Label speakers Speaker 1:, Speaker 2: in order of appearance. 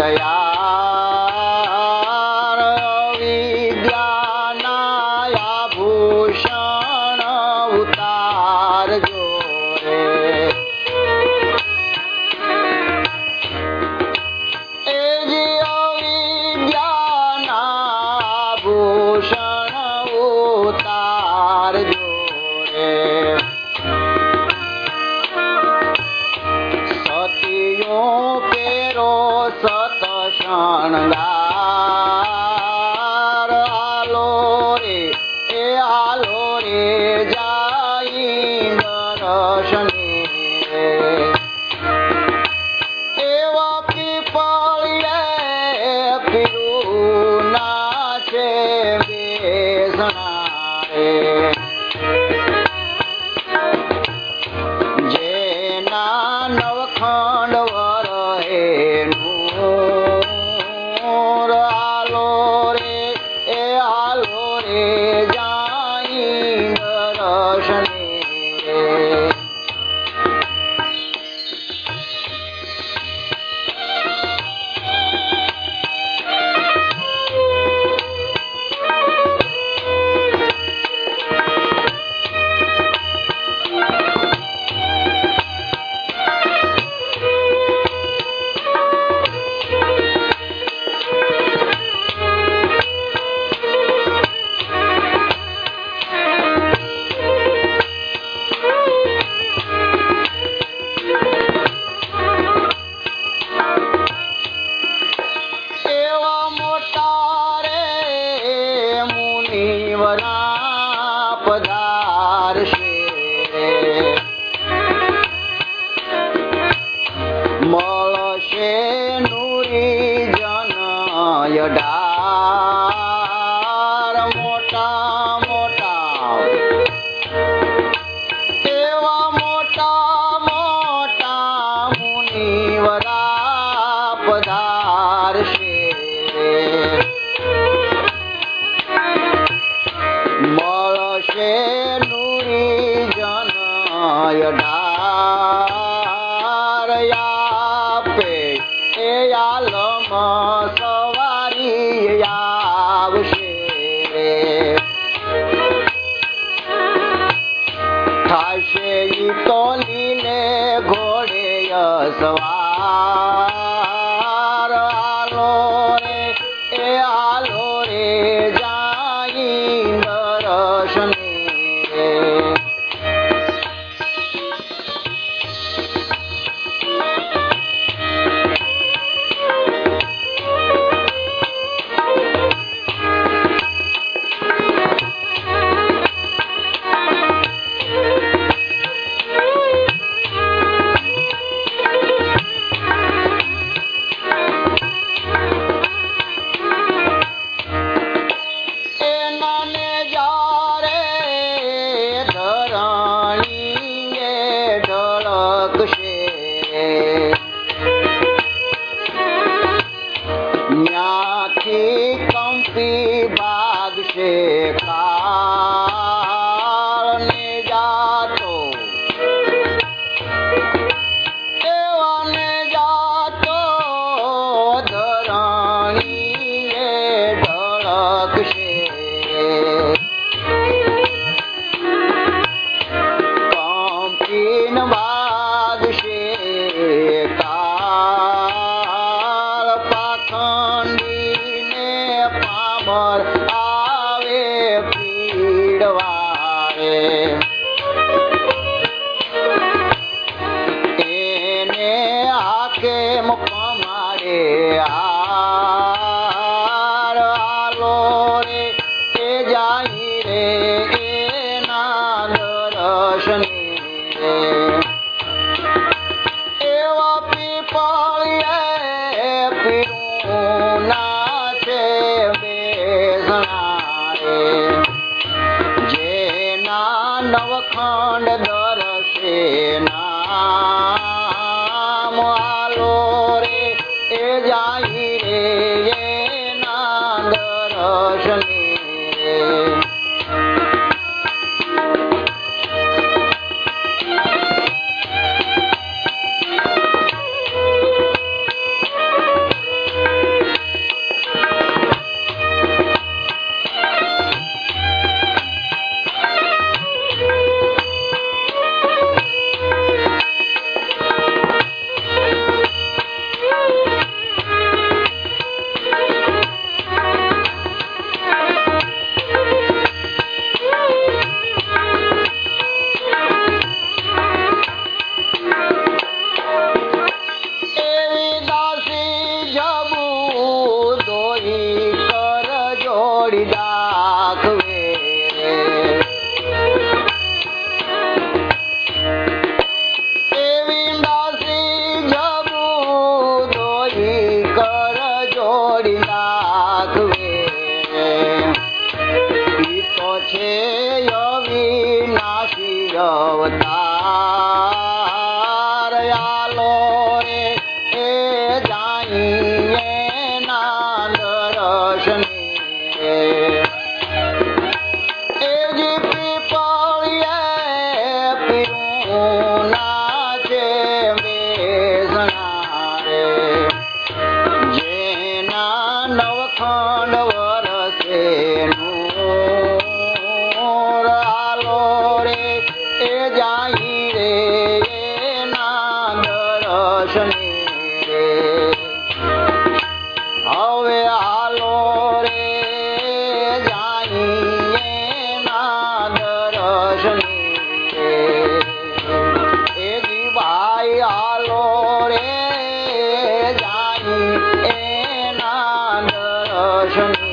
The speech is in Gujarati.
Speaker 1: તૈયાર વિદ્યાના આભૂષણ ઉતારજો રે. એ જે અવિદ્યાના આભૂષણ ઉતારજો રે. સતીઓ પેરો સતશણગાર આલો રે એ આલો રે જાઈ દર્શને રે. એવા પીપળીએ પીરું ના છે બેસણા રે. જેના નવખંડ વરહેનું આલો રે એ આલો રે જાઈ દર્શને રે. એવા મોટા રે મુનિવરા પધારશે રે. મળશે નુરી જન યઢાર મોટા મોટા. એવા મોટા મોટા મુનિવરા પધારશે રે. મળશે નુરી જન યઢાર આપે એ આલમ સવારી આવશે રે. થાશે ઈ તો લીલે ઘોડે સવાર આલો રે એ આલો રે જાઈ દર્શને રે. ન્યાથી કંપી ભાગશે કાળને જાતો. એવાને જાતો ધરણીએ ઢળકશે. કંપીન ભાગશે કાળ પાખંડીને પામર આવે પીડવારે. એને આકે પમાડે હાર આલો રે એ જાઈ રે એના દર્શને રે. એવા પીપળીએ પીરું ના છે બેસણા રે. જેના નવખંડ દર્શે નામ આલો રે એ જાઈ રે એના દર્શને રે. અવતાર આલો રે એ જાઈએ ના દર્શને એ જી પીપળીએ પીરું નાચે બેસણા રે જેના નવખંડ વરસે નૂર આલો રે એ જાઈ રે એના દર્શને રે હવે આલો રે જાઈ એના દર્શને એ જી ભાઈ આલો રે જાઈ એના દર્શને